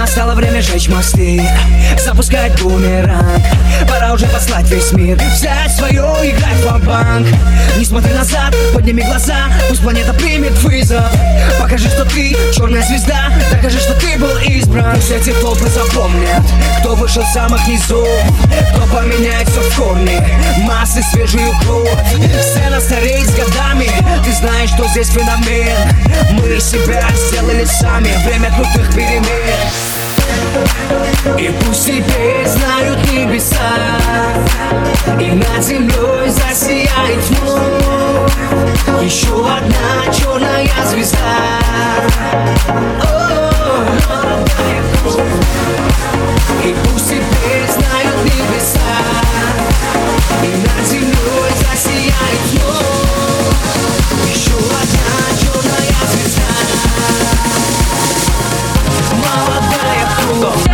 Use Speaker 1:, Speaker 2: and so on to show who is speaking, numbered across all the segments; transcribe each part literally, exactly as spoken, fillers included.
Speaker 1: Настало время жечь мосты, запускать бумеранг. Пора уже послать весь мир, взять свое, играть в банк. Не смотри назад, подними глаза, пусть планета примет вызов. Покажи, что ты черная звезда, докажи, что ты был избран. Все эти толпы запомнят, кто вышел с самых низов, кто поменяет все в корне, массы свежую кровь. Сцена стареет с годами, ты знаешь, что здесь феномен. Мы себя сделали сами, время крутых перемен. И пусть теперь знают небеса, и над землей засияет вновь еще одна черная звезда. И пусть теперь знают небеса, и над землей засияет вновь еще одна черная звезда. Молодая кровь.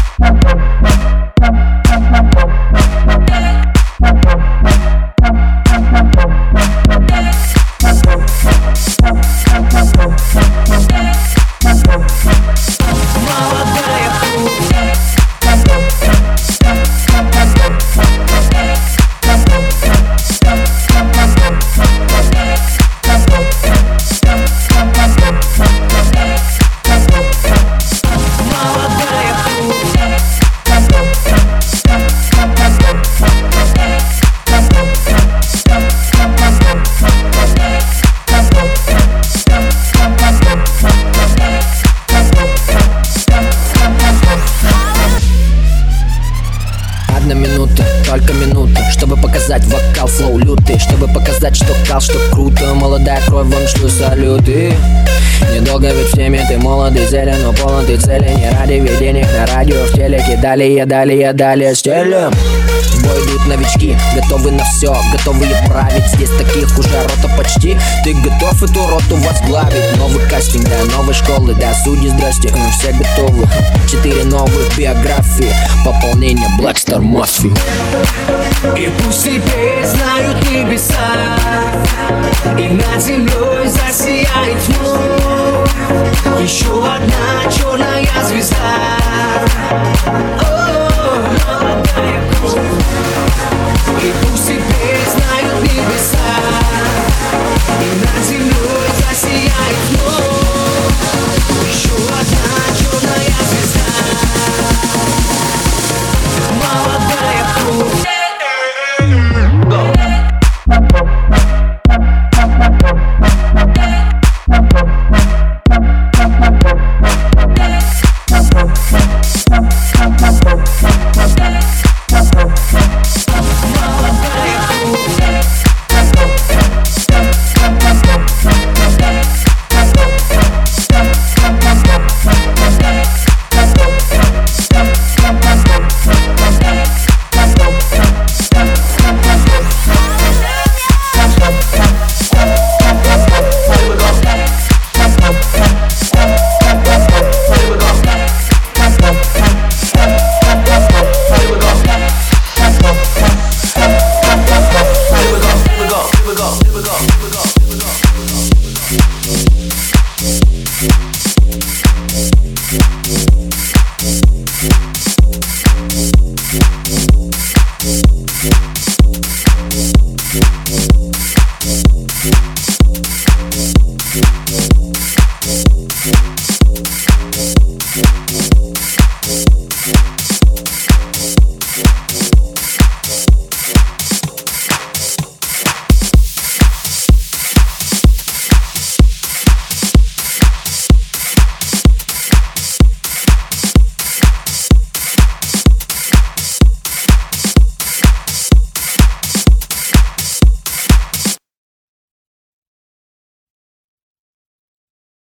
Speaker 2: Одна минута, только минута, чтобы показать вокал, флоу лютый, чтобы показать, что кал, что круто. Молодая кровь, вам шлю салюты. Недолго ведь в теме, ты молодый, зелен, но полон ты цели. Не ради видений на радио, в телеке. Далее, далее, далее стелем. В бой идут новички, готовы на все, готовые править. Здесь таких уже рота почти. Ты готов эту роту возглавить? Новый кастинг, да, новой школы, да, судьи, здрасте, м, все готовы. Четыре новых биографии, пополнение Black Star Mafia.
Speaker 1: И пусть теперь знают небеса, и над землей засияет вновь еще одна черная звезда. И пусть теперь знают небеса, и над землей засияет вновь еще одна черная звезда. Молодая кровь.
Speaker 3: Here we go, here we go, here we go, here we go, here we go.